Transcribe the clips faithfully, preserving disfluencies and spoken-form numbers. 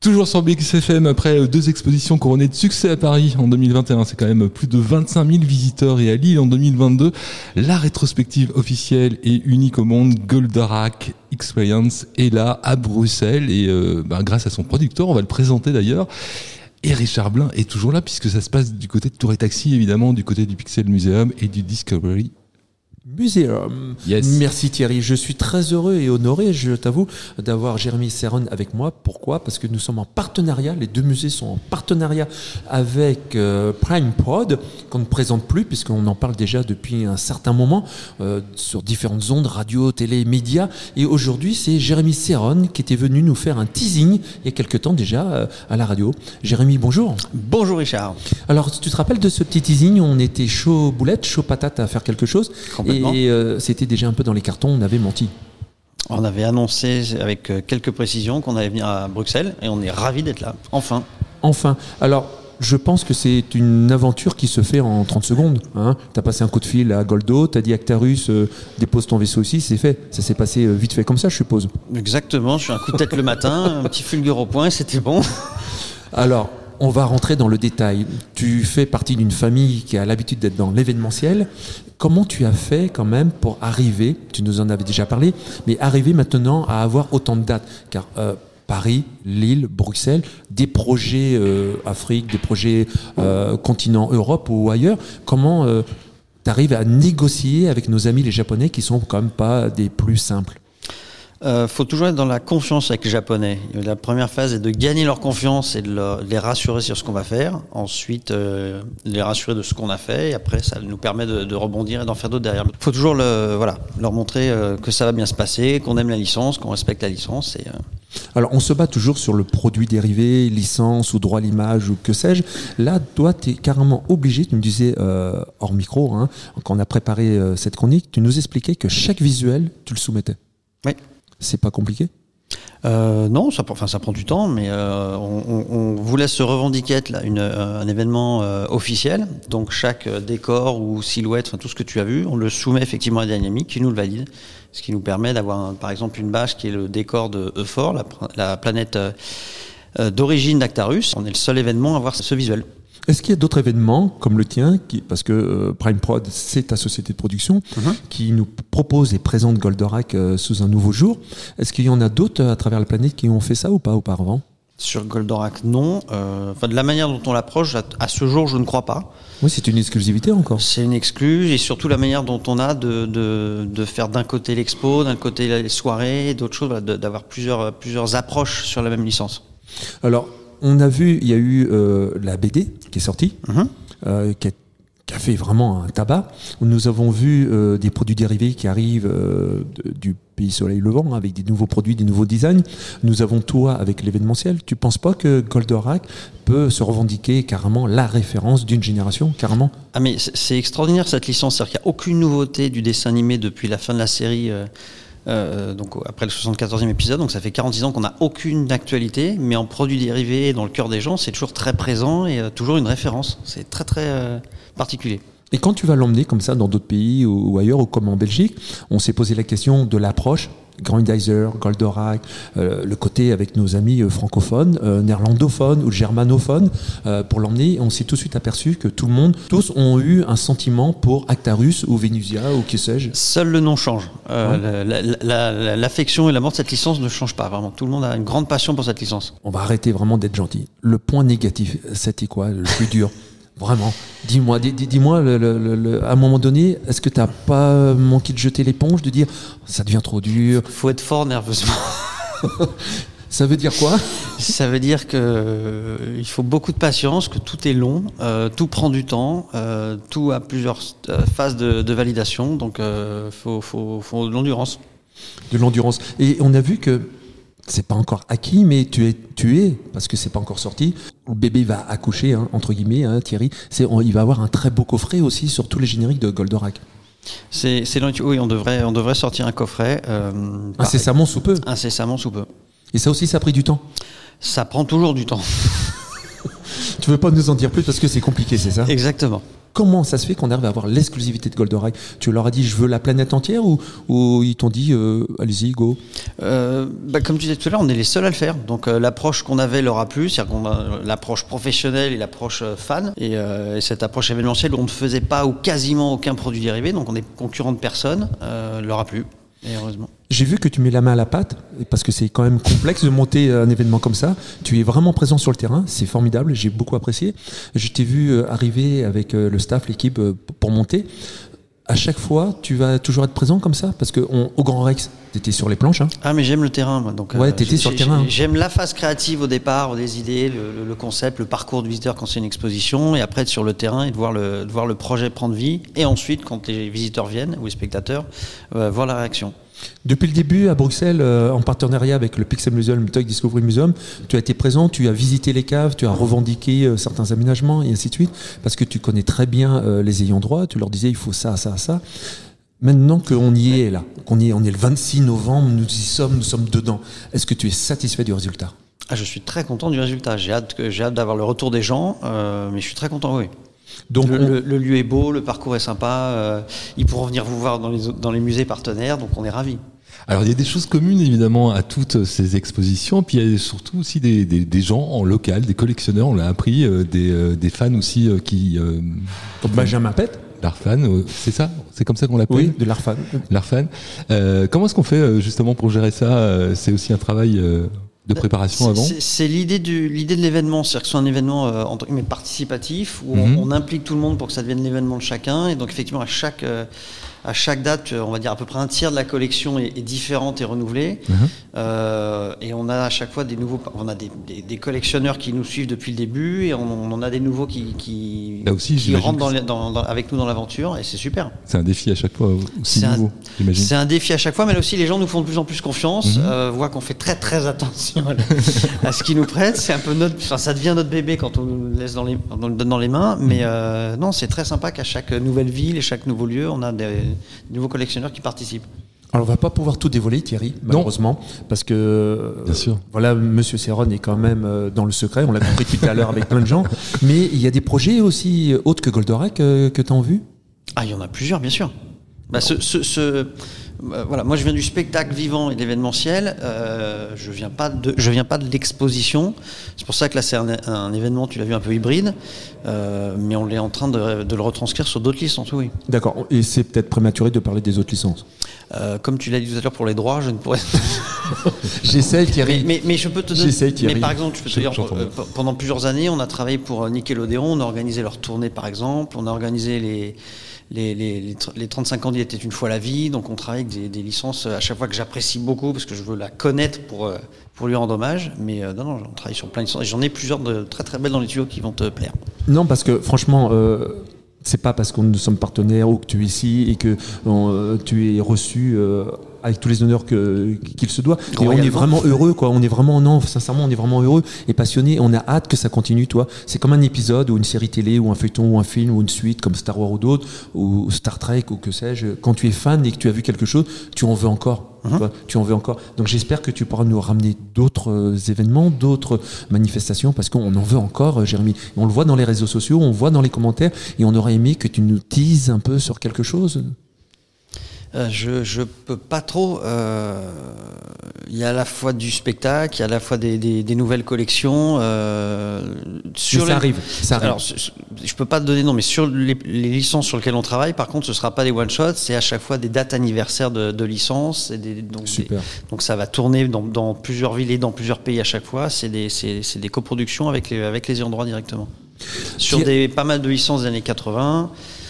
Toujours sur B X F M, après deux expositions couronnées de succès à Paris en deux mille vingt et un, c'est quand même plus de vingt-cinq mille visiteurs, et à Lille en deux mille vingt-deux, la rétrospective officielle et unique au monde, Goldorak Experience, est là à Bruxelles, et euh, ben, grâce à son producteur, on va le présenter d'ailleurs. Et Richard Blin est toujours là, puisque ça se passe du côté de Tour et Taxi, évidemment, du côté du Pixel Museum et du Discovery Museum. Yes. Merci Thierry, je suis très heureux et honoré, je t'avoue, d'avoir Jérémy Serron avec moi. Pourquoi ? Parce que nous sommes en partenariat, les deux musées sont en partenariat avec euh, Prime Prod, qu'on ne présente plus puisqu'on en parle déjà depuis un certain moment euh, sur différentes ondes, radio, télé, médias. Et aujourd'hui, c'est Jérémy Serron qui était venu nous faire un teasing il y a quelque temps déjà euh, à la radio. Jérémy, bonjour. Bonjour Richard. Alors, tu te rappelles de ce petit teasing ? On était chaud boulette, chaud patate à faire quelque chose. Et euh, c'était déjà un peu dans les cartons, on avait menti. On avait annoncé avec quelques précisions qu'on allait venir à Bruxelles et on est ravis d'être là, enfin. Enfin. Alors, je pense que c'est une aventure qui se fait en trente secondes. Hein. Tu as passé un coup de fil à Goldo, tu as dit Actarus, euh, dépose ton vaisseau ici, c'est fait. Ça s'est passé euh, vite fait comme ça, je suppose. Exactement, je suis un coup de tête le matin, un petit fulgure au point, c'était bon. Alors, on va rentrer dans le détail. Tu fais partie d'une famille qui a l'habitude d'être dans l'événementiel. Comment tu as fait quand même pour arriver, tu nous en avais déjà parlé, mais arriver maintenant à avoir autant de dates ? Car euh, Paris, Lille, Bruxelles, des projets euh, Afrique, des projets euh, continent Europe ou ailleurs, comment euh, tu arrives à négocier avec nos amis les Japonais qui sont quand même pas des plus simples ? Il euh, faut toujours être dans la confiance avec les Japonais. La première phase est de gagner leur confiance et de, leur, de les rassurer sur ce qu'on va faire. Ensuite, euh, de les rassurer de ce qu'on a fait. Et après, ça nous permet de, de rebondir et d'en faire d'autres derrière. Il faut toujours le, voilà, leur montrer euh, que ça va bien se passer, qu'on aime la licence, qu'on respecte la licence. Et, euh... Alors, on se bat toujours sur le produit dérivé, licence ou droit à l'image ou que sais-je. Là, toi, tu es carrément obligé, tu me disais euh, hors micro, hein, quand on a préparé euh, cette chronique, tu nous expliquais que chaque visuel, tu le soumettais. Oui. C'est pas compliqué ? Euh, non, ça, enfin, ça prend du temps, mais euh, on, on, on vous laisse revendiquer être là, une, un événement euh, officiel. Donc chaque décor ou silhouette, enfin tout ce que tu as vu, on le soumet effectivement à Dynamic qui nous le valide, ce qui nous permet d'avoir un, par exemple une bâche qui est le décor de Euphor, la, la planète euh, d'origine d'Actarus. On est le seul événement à avoir ce visuel. Est-ce qu'il y a d'autres événements comme le tien, qui, parce que euh, Prime Prod, c'est ta société de production, mm-hmm. qui nous propose et présente Goldorak euh, sous un nouveau jour. Est-ce qu'il y en a d'autres à travers la planète qui ont fait ça ou pas auparavant ? Sur Goldorak, non. Euh, enfin, de la manière dont on l'approche, à, à ce jour, je ne crois pas. Oui, c'est une exclusivité encore. C'est une exclue, et surtout la manière dont on a de, de, de faire d'un côté l'expo, d'un côté les soirées, d'autres choses, voilà, de, d'avoir plusieurs, plusieurs approches sur la même licence. Alors, on a vu, il y a eu euh, la B D qui est sortie, mm-hmm. euh, qui, a, qui a fait vraiment un tabac. Nous avons vu euh, des produits dérivés qui arrivent euh, de, du Pays Soleil Levant, avec des nouveaux produits, des nouveaux designs. Nous avons toi avec l'événementiel. Tu ne penses pas que Goldorak peut se revendiquer carrément la référence d'une génération, carrément ? Ah mais c'est, c'est extraordinaire cette licence, c'est-à-dire qu'il n'y a aucune nouveauté du dessin animé depuis la fin de la série. Euh... Euh, donc après le soixante-quatorzième épisode, donc ça fait quarante-six ans qu'on n'a aucune actualité, mais en produits dérivés dans le cœur des gens, c'est toujours très présent et euh, toujours une référence. C'est très très euh, particulier. Et quand tu vas l'emmener comme ça dans d'autres pays ou, ou ailleurs, ou comme en Belgique, on s'est posé la question de l'approche. Grandizer, Goldorak, euh, le côté avec nos amis euh, francophones, euh, néerlandophones ou germanophones, euh, pour l'emmener, on s'est tout de suite aperçu que tout le monde, tous ont eu un sentiment pour Actarus ou Venusia ou que sais-je. Seul le nom change. Euh, ouais. la, la, la, l'affection et l'amour de cette licence ne changent pas, vraiment. Tout le monde a une grande passion pour cette licence. On va arrêter vraiment d'être gentil. Le point négatif, c'était quoi, le plus dur ? Vraiment, dis-moi, dis, dis-moi, le, le, le, à un moment donné, est-ce que t'as pas manqué de jeter l'éponge, de dire ça devient trop dur ? Faut être fort nerveusement. Ça veut dire quoi ? Ça veut dire que euh, il faut beaucoup de patience, que tout est long, euh, tout prend du temps, euh, tout a plusieurs euh, phases de, de validation, donc euh, faut, faut, faut de l'endurance. De l'endurance. Et on a vu que c'est pas encore acquis, mais tu es, tu es, parce que c'est pas encore sorti. Le bébé va accoucher, hein, entre guillemets, hein, Thierry. C'est, on, il va avoir un très beau coffret aussi sur tous les génériques de Goldorak. C'est, c'est oui, on devrait, on devrait sortir un coffret. Euh, incessamment sous peu. Incessamment sous peu. Et ça aussi, ça a pris du temps. Ça prend toujours du temps. Tu veux pas nous en dire plus parce que c'est compliqué, c'est ça ? Exactement. Comment ça se fait qu'on arrive à avoir l'exclusivité de Goldorak? Tu leur as dit je veux la planète entière ou, ou ils t'ont dit euh, allez-y, go? euh, bah, Comme tu disais tout à l'heure, on est les seuls à le faire. Donc euh, l'approche qu'on avait leur a plu, c'est-à-dire qu'on a l'approche professionnelle et l'approche euh, fan. Et, euh, et cette approche événementielle où on ne faisait pas ou quasiment aucun produit dérivé, donc on est concurrent de personne, euh, leur a plu. Et heureusement. J'ai vu que tu mets la main à la pâte, parce que c'est quand même complexe de monter un événement comme ça. Tu es vraiment présent sur le terrain, c'est formidable, j'ai beaucoup apprécié. Je t'ai vu arriver avec le staff, l'équipe, pour monter. À chaque fois, tu vas toujours être présent comme ça? Parce qu'au Grand Rex, tu étais sur les planches. Hein. Ah, mais j'aime le terrain, moi. Donc, ouais, euh, tu étais sur le terrain. J'aime la phase créative au départ, des idées, le, le concept, le parcours du visiteur quand c'est une exposition, et après être sur le terrain et de voir le, de voir le projet prendre vie. Et ensuite, quand les visiteurs viennent, ou les spectateurs, euh, voir la réaction. Depuis le début, à Bruxelles, euh, en partenariat avec le Pixel Museum, le Toy Discovery Museum, tu as été présent, tu as visité les caves, tu as revendiqué euh, certains aménagements et ainsi de suite, parce que tu connais très bien euh, les ayants droit, tu leur disais il faut ça, ça, ça. Maintenant qu'on y est là, qu'on y est, on est le vingt-six novembre, nous y sommes, nous sommes dedans. Est-ce que tu es satisfait du résultat? Ah, je suis très content du résultat. J'ai hâte, que, j'ai hâte d'avoir le retour des gens, euh, mais je suis très content, oui. Donc le, on... le, le lieu est beau, le parcours est sympa, euh, ils pourront venir vous voir dans les, dans les musées partenaires, donc on est ravis. Alors il y a des choses communes évidemment à toutes ces expositions, puis il y a surtout aussi des, des, des gens en local, des collectionneurs, on l'a appris, euh, des, euh, des fans aussi euh, qui... Euh, Comme Benjamin Pett. L'Arfan, euh, c'est ça? C'est comme ça qu'on l'appelle? Oui, de l'Arfan. L'Arfan. Euh, comment est-ce qu'on fait euh, justement pour gérer ça? euh, C'est aussi un travail... Euh, de préparation avant? C'est, c'est l'idée, du, l'idée de l'événement, c'est-à-dire que ce soit un événement euh, entre guillemets participatif où mm-hmm. on, on implique tout le monde pour que ça devienne l'événement de chacun, et donc effectivement à chaque euh, à chaque date, on va dire à peu près un tiers de la collection est, est différente et renouvelée, mm-hmm. euh, et on a à chaque fois des nouveaux, on a des, des, des collectionneurs qui nous suivent depuis le début, et on, on en a des nouveaux qui qui, Là aussi, qui rentrent dans les, dans, dans, avec nous dans l'aventure, et c'est super. C'est un défi à chaque fois aussi c'est nouveau, un, j'imagine. C'est un défi à chaque fois, mais là aussi les gens nous font de plus en plus confiance, mm-hmm. euh, voient qu'on fait très très attention à ce qu'ils nous prêtent. C'est un peu notre, enfin, ça devient notre bébé quand on nous laisse dans les, on le donne dans les mains. Mais euh, non, c'est très sympa qu'à chaque nouvelle ville et chaque nouveau lieu, on a des, des nouveaux collectionneurs qui participent. Alors on va pas pouvoir tout dévoiler, Thierry, malheureusement, non. parce que Bien sûr. voilà, Monsieur Serron est quand même dans le secret. On l'a compris tout à l'heure avec plein de gens. Mais il y a des projets aussi autres que Goldorak que, que tu as en vue? Ah, il y en a plusieurs, bien sûr. Bah, ce, ce, ce, euh, voilà, moi je viens du spectacle vivant et de l'événementiel. Euh, je viens pas de, je viens pas de l'exposition. C'est pour ça que là c'est un, un événement, tu l'as vu, un peu hybride, euh, mais on est en train de, de le retranscrire sur d'autres licences, oui. D'accord. Et c'est peut-être prématuré de parler des autres licences. Euh, comme tu l'as dit tout à l'heure pour les droits, je ne pourrais. J'essaie, Thierry. Mais, mais, mais je peux te donner. J'essaie, Thierry. Mais par exemple, je peux te dire, euh, pendant plusieurs années, on a travaillé pour Nickelodeon, on a organisé leur tournée, par exemple, on a organisé les. Les, les, les trente-cinq ans d'Il était une fois la vie, donc on travaille avec des, des licences à chaque fois que j'apprécie beaucoup parce que je veux la connaître pour, pour lui rendre hommage. Mais euh, non, non, on travaille sur plein de licences et j'en ai plusieurs de très très belles dans les tuyaux qui vont te plaire. Non, parce que franchement, euh, c'est pas parce que nous sommes partenaires ou que tu es ici et que euh, tu es reçu. Euh, avec tous les honneurs que, qu'il se doit. Et on est vraiment heureux, quoi. On est vraiment, non, sincèrement, on est vraiment heureux et passionné. On a hâte que ça continue, toi. C'est comme un épisode ou une série télé ou un feuilleton ou un film ou une suite comme Star Wars ou d'autres ou Star Trek ou que sais-je. Quand tu es fan et que tu as vu quelque chose, tu en veux encore. Mm-hmm. Tu vois, tu en veux encore. Donc j'espère que tu pourras nous ramener d'autres événements, d'autres manifestations parce qu'on en veut encore, Jérémy. On le voit dans les réseaux sociaux, on le voit dans les commentaires et on aurait aimé que tu nous teases un peu sur quelque chose. Euh, je je peux pas trop. Il euh, y a à la fois du spectacle, il y a à la fois des, des, des nouvelles collections. Euh, sur mais ça les... arrive. Ça arrive. Alors, je peux pas te donner non, mais sur les, les licences sur lesquelles on travaille, par contre, ce sera pas des one shots. C'est à chaque fois des dates anniversaires de, de licences. Et des, donc, Super. Des, donc ça va tourner dans, dans plusieurs villes et dans plusieurs pays à chaque fois. C'est des c'est, c'est des coproductions avec les avec les ayants droit directement. Sur Qui... des pas mal de licences des années quatre-vingts.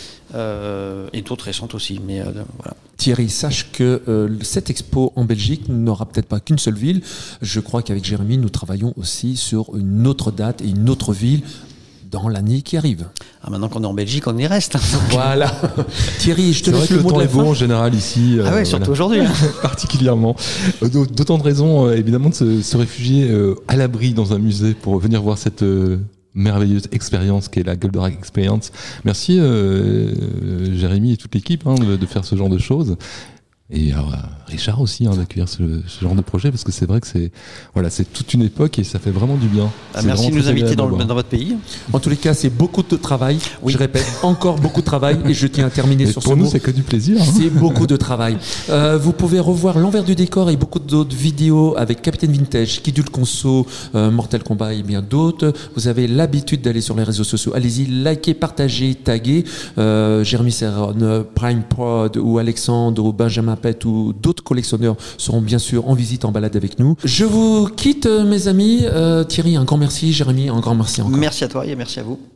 Euh, et d'autres récentes aussi, mais euh, voilà. Thierry, sache que euh, cette expo en Belgique n'aura peut-être pas qu'une seule ville. Je crois qu'avec Jérémy, nous travaillons aussi sur une autre date et une autre ville dans l'année qui arrive. Ah, maintenant qu'on est en Belgique, on y reste. Voilà. Thierry, je te c'est laisse vrai le que mot le temps de la est fin. bon en général ici. Ah ouais, euh, surtout voilà. aujourd'hui. Particulièrement. D'autant de raisons, euh, évidemment, de se, se réfugier euh, à l'abri dans un musée pour venir voir cette... Euh, merveilleuse expérience qui est la Goldorak Experience. Merci euh, Jérémy et toute l'équipe hein, de, de faire ce genre de choses. Et alors, Richard aussi, hein, d'accueillir ce, ce genre de projet, parce que c'est vrai que c'est voilà, c'est toute une époque et ça fait vraiment du bien. Ah, merci de nous inviter dans, le, dans votre pays. En tous les cas, c'est beaucoup de travail. Oui. Je répète, encore beaucoup de travail et je tiens à terminer et sur pour ce nous, mot. c'est que du plaisir. Hein. C'est beaucoup de travail. Euh, vous pouvez revoir l'envers du décor et beaucoup d'autres vidéos avec Capitaine Vintage, Kidul Conso, euh, Mortal Kombat et bien d'autres. Vous avez l'habitude d'aller sur les réseaux sociaux. Allez-y, likez, partagez, taguez. Euh, Jérémy Serron, Prime Prod ou Alexandre ou Benjamin Pett ou d'autres collectionneurs seront bien sûr en visite, en balade avec nous. Je vous quitte, mes amis. Euh, Thierry, un grand merci. Jérémy, un grand merci encore. Merci à toi et merci à vous.